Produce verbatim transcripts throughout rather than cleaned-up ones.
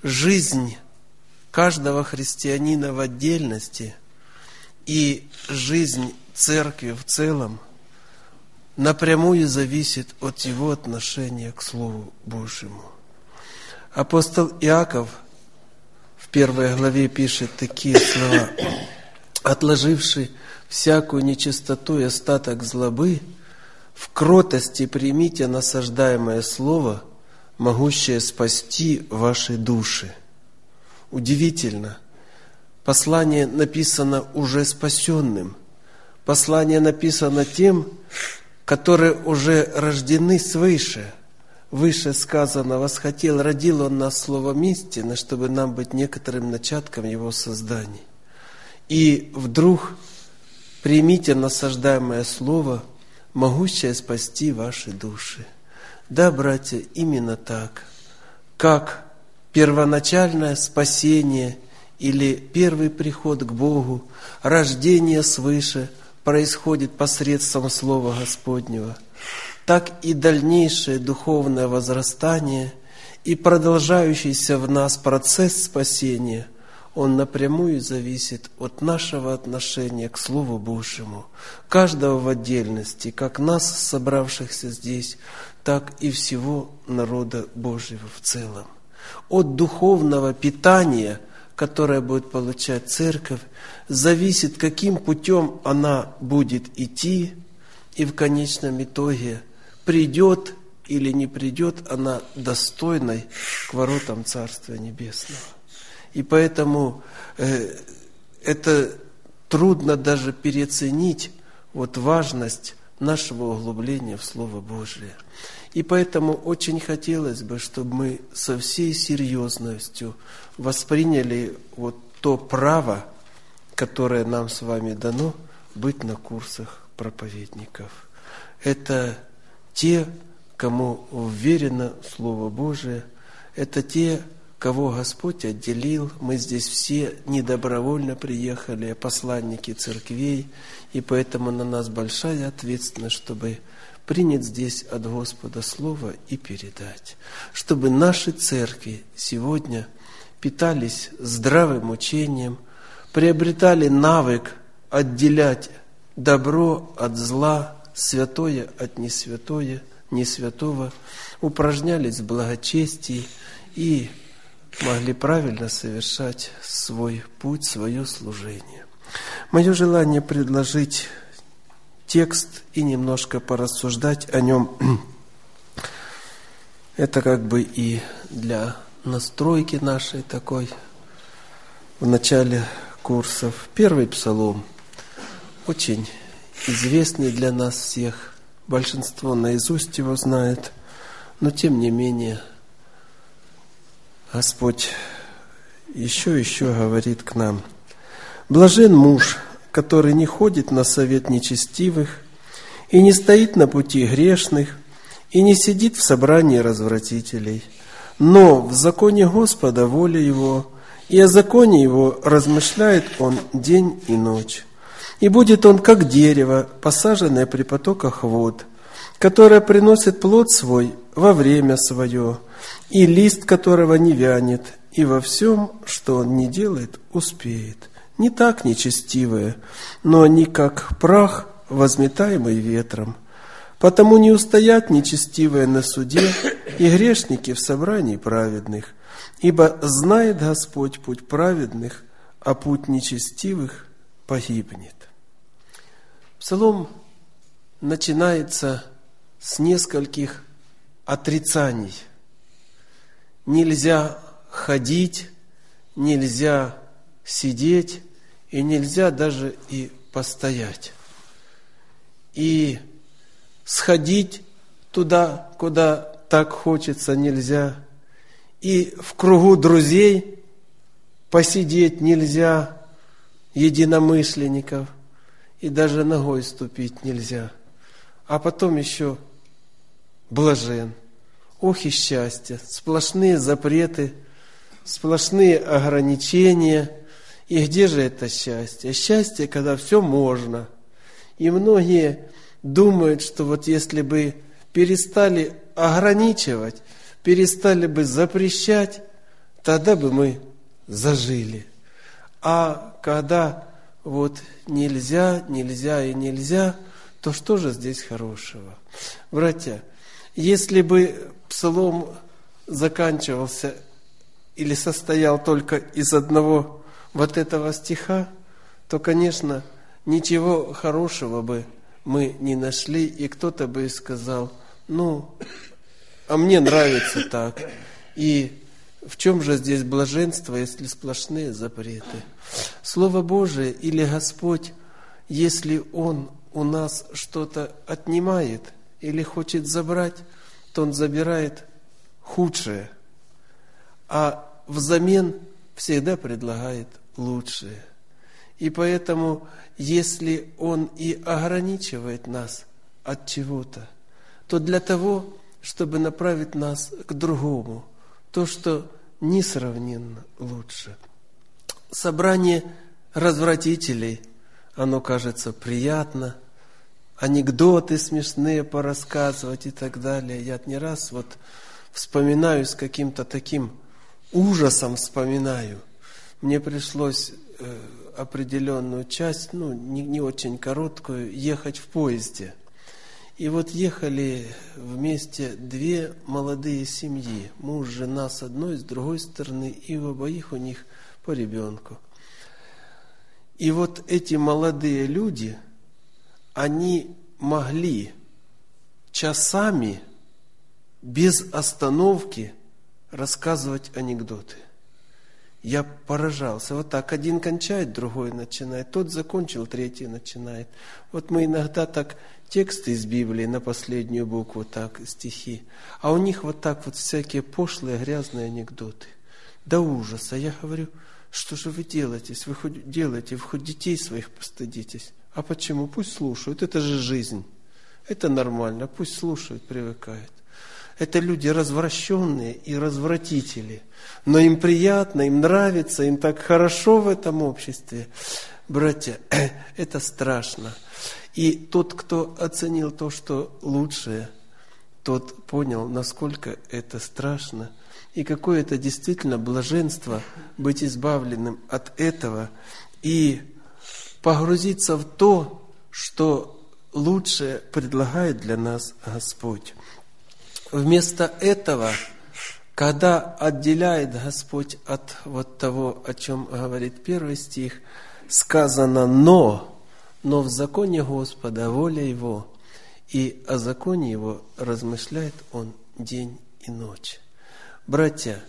жизнь каждого христианина в отдельности и жизнь церкви в целом напрямую зависит от его отношения к Слову Божьему. Апостол Иаков в первой главе пишет такие слова: «Отложивши всякую нечистоту и остаток злобы, в кротости примите насаждаемое слово, могущее спасти ваши души». Удивительно. Послание написано уже спасенным. Послание написано тем, которые уже рождены свыше. Выше сказано: «Восхотел, родил Он нас словом истины, чтобы нам быть некоторым начатком Его созданий». И вдруг примите насаждаемое слово, могущее спасти ваши души. Да, братья, именно так, как первоначальное спасение или первый приход к Богу, рождение свыше происходит посредством Слова Господнего, так и дальнейшее духовное возрастание и продолжающийся в нас процесс спасения, он напрямую зависит от нашего отношения к Слову Божьему, каждого в отдельности, как нас, собравшихся здесь, так и всего народа Божьего в целом. От духовного питания, которое будет получать церковь, зависит, каким путем она будет идти, и в конечном итоге придет или не придет она достойной к воротам Царствия Небесного. И поэтому э, это трудно даже переоценить вот важность нашего углубления в Слово Божие. И поэтому очень хотелось бы, чтобы мы со всей серьезностью восприняли вот то право, которое нам с вами дано, быть на курсах проповедников. Это те, кому уверено Слово Божие, это те, кого Господь отделил. Мы здесь все недобровольно приехали, а посланники церквей, и поэтому на нас большая ответственность, чтобы принять здесь от Господа Слово и передать. Чтобы наши церкви сегодня питались здравым учением, приобретали навык отделять добро от зла, святое от несвятое, несвятого, упражнялись в благочестии и могли правильно совершать свой путь, свое служение. Мое желание предложить текст и немножко порассуждать о нем. Это как бы и для настройки нашей такой в начале курсов. Первый псалом, очень известный для нас всех, большинство наизусть его знает, но тем не менее Господь еще еще говорит к нам: «Блажен муж, который не ходит на совет нечестивых, и не стоит на пути грешных, и не сидит в собрании развратителей, но в законе Господа воля его, и о законе его размышляет он день и ночь. И будет он, как дерево, посаженное при потоках вод, которое приносит плод свой во время свое, и лист которого не вянет, и во всем, что он не делает, успеет. Не так нечестивые, но они как прах, возметаемый ветром. Потому не устоят нечестивые на суде, и грешники в собрании праведных. Ибо знает Господь путь праведных, а путь нечестивых погибнет». Псалом начинается с нескольких отрицаний. Нельзя ходить, нельзя сидеть, и нельзя даже и постоять. И сходить туда, куда так хочется, нельзя. И в кругу друзей посидеть нельзя, единомышленников, и даже ногой ступить нельзя. А потом еще блажен. Ох и счастье! Сплошные запреты, сплошные ограничения. И где же это счастье? Счастье, когда все можно. И многие думают, что вот если бы перестали ограничивать, перестали бы запрещать, тогда бы мы зажили. А когда вот нельзя, нельзя и нельзя, то что же здесь хорошего? Братья, если бы псалом заканчивался или состоял только из одного вот этого стиха, то, конечно, ничего хорошего бы мы не нашли, и кто-то бы сказал: ну, а мне нравится так. И в чем же здесь блаженство, если сплошные запреты? Слово Божие или Господь, если Он у нас что-то отнимает или хочет забрать, то Он забирает худшее, а взамен всегда предлагает лучшее. И поэтому, если Он и ограничивает нас от чего-то, то для того, чтобы направить нас к другому, то, что несравненно лучше. Собрание развратителей, оно кажется приятно, анекдоты смешные порассказывать и так далее. Я не раз вот вспоминаю с каким-то таким ужасом вспоминаю. Мне пришлось э, определенную часть, ну, не, не очень короткую, ехать в поезде. И вот ехали вместе две молодые семьи, муж, жена с одной, с другой стороны, и у обоих у них по ребенку. И вот эти молодые люди, они могли часами без остановки рассказывать анекдоты. Я поражался. Вот так, один кончает, другой начинает. Тот закончил, третий начинает. Вот мы иногда так тексты из Библии на последнюю букву, так, стихи. А у них вот так вот всякие пошлые, грязные анекдоты. До ужаса. Я говорю: что же вы делаете? Вы хоть делаете, вы хоть детей своих постыдитесь. А почему? Пусть слушают. Это же жизнь. Это нормально. Пусть слушают, привыкают. Это люди развращенные и развратители. Но им приятно, им нравится, им так хорошо в этом обществе. Братья, это страшно. И тот, кто оценил то, что лучшее, тот понял, насколько это страшно. И какое это действительно блаженство быть избавленным от этого и погрузиться в то, что лучшее предлагает для нас Господь. Вместо этого, когда отделяет Господь от вот того, о чем говорит первый стих, сказано «но», но в законе Господа воля Его, и о законе Его размышляет Он день и ночь. Братья,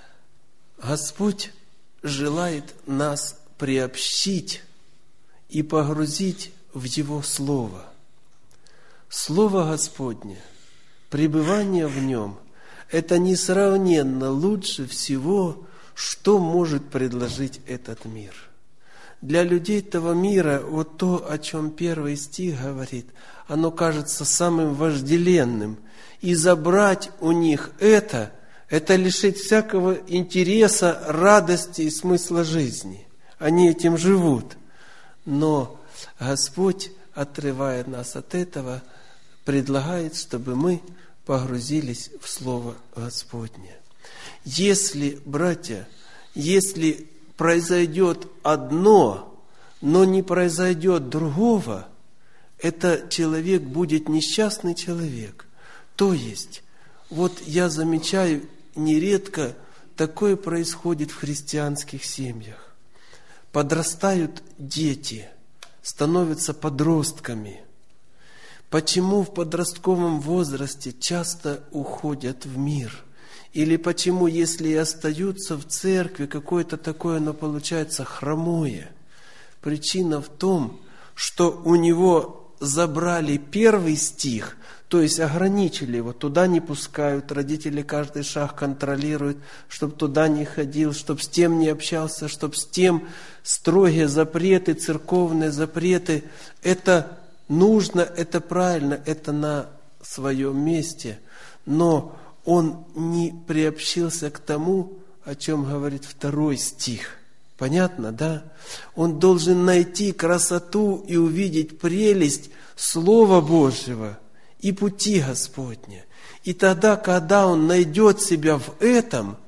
Господь желает нас приобщить и погрузить в Его Слово. Слово Господне, пребывание в нем – это несравненно лучше всего, что может предложить этот мир. Для людей этого мира вот то, о чем первый стих говорит, оно кажется самым вожделенным. И забрать у них это – это лишить всякого интереса, радости и смысла жизни. Они этим живут. Но Господь, отрывая нас от этого, предлагает, чтобы мы погрузились в Слово Господне. Если, братья, если произойдет одно, но не произойдет другого, это человек будет несчастный человек. То есть, вот я замечаю, нередко такое происходит в христианских семьях. Подрастают дети, становятся подростками. Почему в подростковом возрасте часто уходят в мир? Или почему, если и остаются в церкви, какое-то такое, оно получается хромое? Причина в том, что у него забрали первый стих, то есть ограничили его, туда не пускают, родители каждый шаг контролируют, чтобы туда не ходил, чтобы с тем не общался, чтобы с тем строгие запреты, церковные запреты. Это нужно, это правильно, это на своем месте, но он не приобщился к тому, о чем говорит второй стих. Понятно, да? Он должен найти красоту и увидеть прелесть Слова Божьего и пути Господня. И тогда, когда он найдет себя в этом,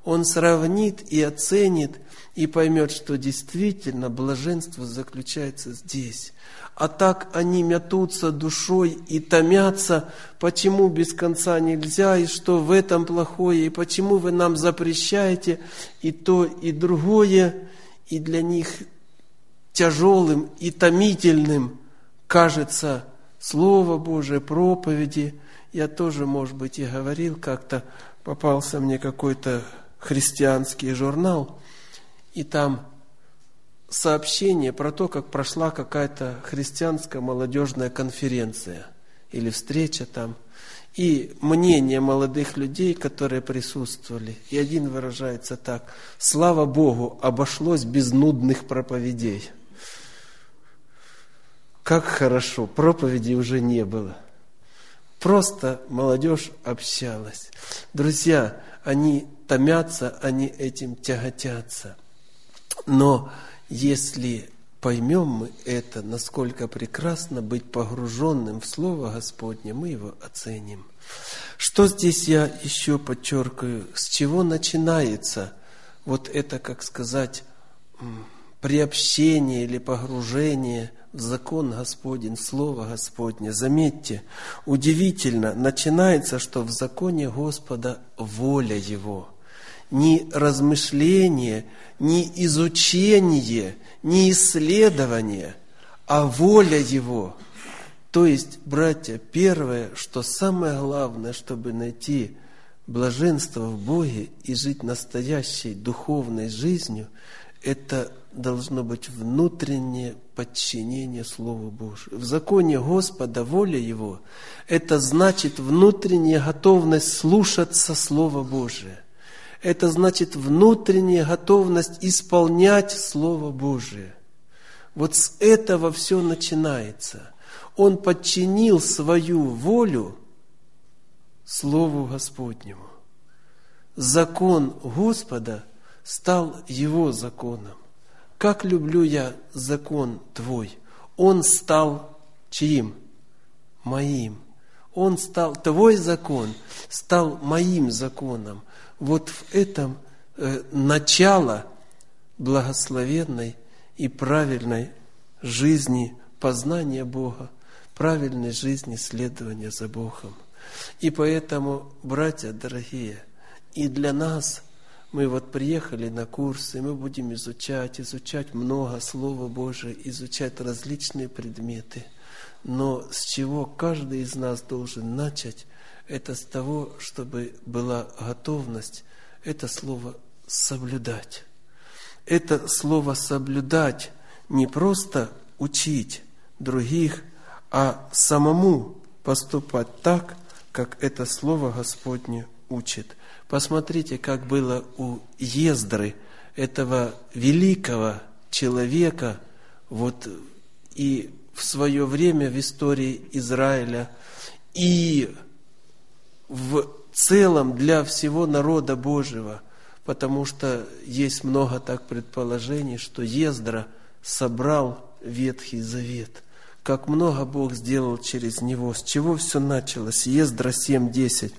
он сравнит и оценит, и поймет, что действительно блаженство заключается здесь. А так они мятутся душой и томятся, почему без конца нельзя, и что в этом плохое, и почему вы нам запрещаете и то, и другое, и для них тяжелым и томительным кажется Слово Божие, проповеди. Я тоже, может быть, и говорил, как-то попался мне какой-то христианский журнал, и там сообщение про то, как прошла какая-то христианская молодежная конференция или встреча там, и мнение молодых людей, которые присутствовали. И один выражается так: слава Богу, обошлось без нудных проповедей. Как хорошо, проповедей уже не было. Просто молодежь общалась. Друзья, они томятся, они этим тяготятся. Но если поймем мы это, насколько прекрасно быть погруженным в Слово Господне, мы его оценим. Что здесь я еще подчеркиваю? С чего начинается вот это, как сказать, приобщение или погружение в закон Господень, в Слово Господне? Заметьте, удивительно, начинается, что в законе Господа воля Его. Ни размышление, ни изучение, ни исследование, а воля Его. То есть, братья, первое, что самое главное, чтобы найти блаженство в Боге и жить настоящей духовной жизнью, это должно быть внутреннее подчинение Слову Божию. В законе Господа воля Его – это значит внутренняя готовность слушаться Слова Божия. Это значит внутренняя готовность исполнять Слово Божие. Вот с этого все начинается. Он подчинил свою волю Слову Господнему. Закон Господа стал Его законом. Как люблю я закон Твой. Он стал чьим? Моим. Он стал, Твой закон стал моим законом. Вот в этом э, начало благословенной и правильной жизни познания Бога, правильной жизни следования за Богом. И поэтому, братья дорогие, и для нас, мы вот приехали на курсы, мы будем изучать, изучать много Слова Божия, изучать различные предметы. Но с чего каждый из нас должен начать, это с того, чтобы была готовность это слово соблюдать. Это слово соблюдать не просто учить других, а самому поступать так, как это слово Господне учит. Посмотрите, как было у Ездры, этого великого человека, вот и в свое время в истории Израиля, и в целом для всего народа Божьего, потому что есть много так предположений, что Ездра собрал Ветхий Завет. Как много Бог сделал через него. С чего все началось? Ездра семь десять.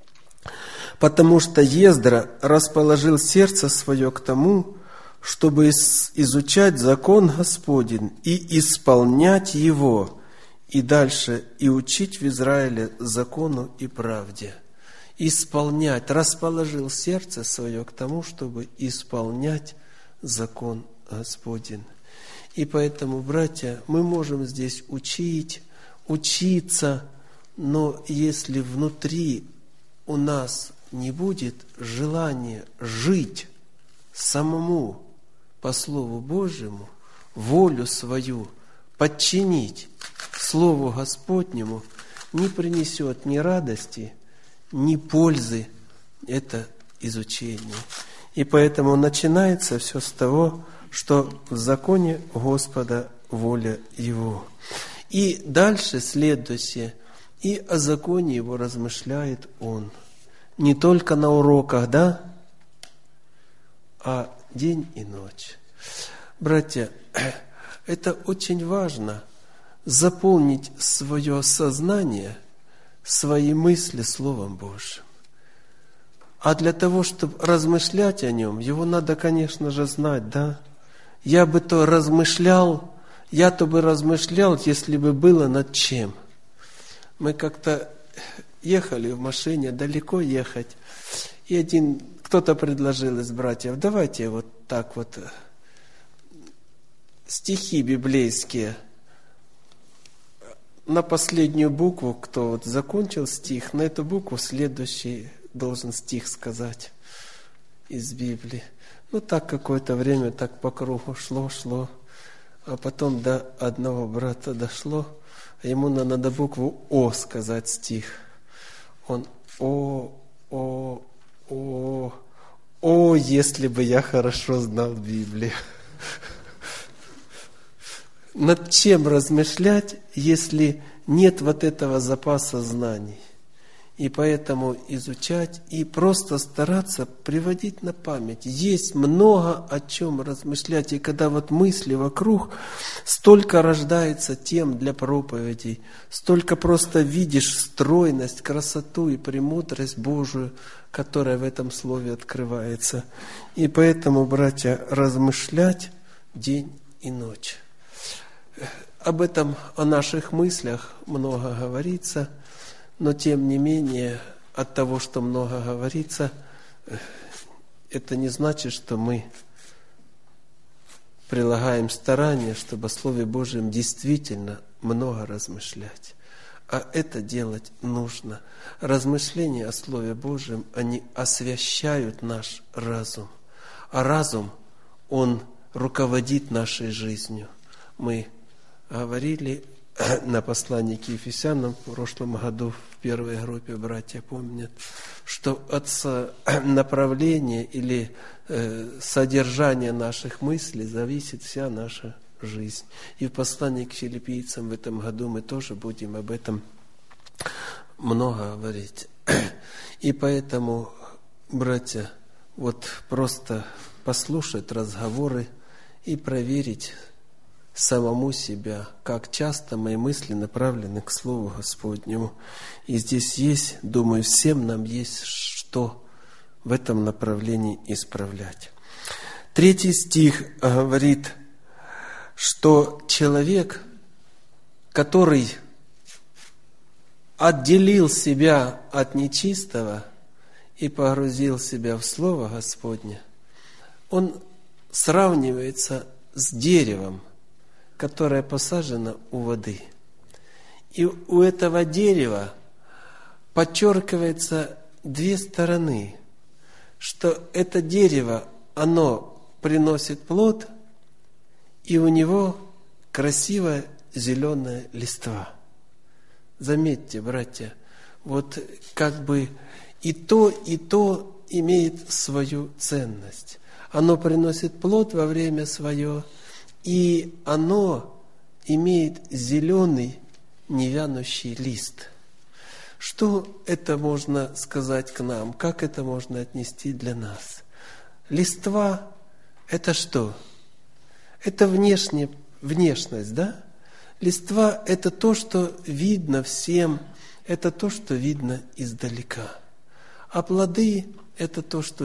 «Потому что Ездра расположил сердце свое к тому, чтобы изучать закон Господень и исполнять его». И дальше, и учить в Израиле закону и правде. Исполнять, расположил сердце свое к тому, чтобы исполнять закон Господень. И поэтому, братья, мы можем здесь учить, учиться, но если внутри у нас не будет желания жить самому по Слову Божьему, волю свою подчинить Слову Господнему, не принесет ни радости, ни пользы это изучение. И поэтому начинается все с того, что в законе Господа воля Его. И дальше следующее, и о законе Его размышляет Он. Не только на уроках, да, а день и ночь. Братья, это очень важно, заполнить свое сознание, свои мысли Словом Божьим. А для того, чтобы размышлять о нем, его надо, конечно же, знать, да? Я бы то размышлял, я-то бы размышлял, если бы было над чем. Мы как-то ехали в машине, далеко ехать, и один, кто-то предложил из братьев, давайте вот так вот стихи библейские на последнюю букву, кто вот закончил стих, на эту букву следующий должен стих сказать из Библии. Ну, так какое-то время так по кругу шло, шло, а потом до одного брата дошло, а ему надо букву О сказать стих. Он О, О, О, О, если бы я хорошо знал Библию. Над чем размышлять, если нет вот этого запаса знаний? И поэтому изучать и просто стараться приводить на память. Есть много о чем размышлять. И когда вот мысли вокруг, столько рождается тем для проповедей, столько просто видишь стройность, красоту и премудрость Божию, которая в этом слове открывается. И поэтому, братья, размышлять день и ночь. Об этом, о наших мыслях много говорится, но тем не менее, от того, что много говорится, это не значит, что мы прилагаем старания, чтобы о Слове Божьем действительно много размышлять. А это делать нужно. Размышления о Слове Божьем, они освящают наш разум. А разум, он руководит нашей жизнью. Мы говорили на послании к Ефесянам в прошлом году, в первой группе, братья помнят, что от направления или содержания наших мыслей зависит вся наша жизнь. И в послании к филиппийцам в этом году мы тоже будем об этом много говорить. И поэтому, братья, вот просто послушать разговоры и проверить самому себя, как часто мои мысли направлены к Слову Господнему. И здесь есть, думаю, всем нам есть что в этом направлении исправлять. Третий стих говорит, что человек, который отделил себя от нечистого и погрузил себя в Слово Господне, он сравнивается с деревом, которое посажено у воды. И у этого дерева подчеркивается две стороны, что это дерево, оно приносит плод, и у него красивая зеленая листва. Заметьте, братья, вот как бы и то, и то имеет свою ценность. Оно приносит плод во время свое, и оно имеет зеленый невянущий лист. Что это можно сказать к нам? Как это можно отнести для нас? Листва – это что? Это внешне, внешность, да? Листва – это то, что видно всем, это то, что видно издалека. А плоды – это то, что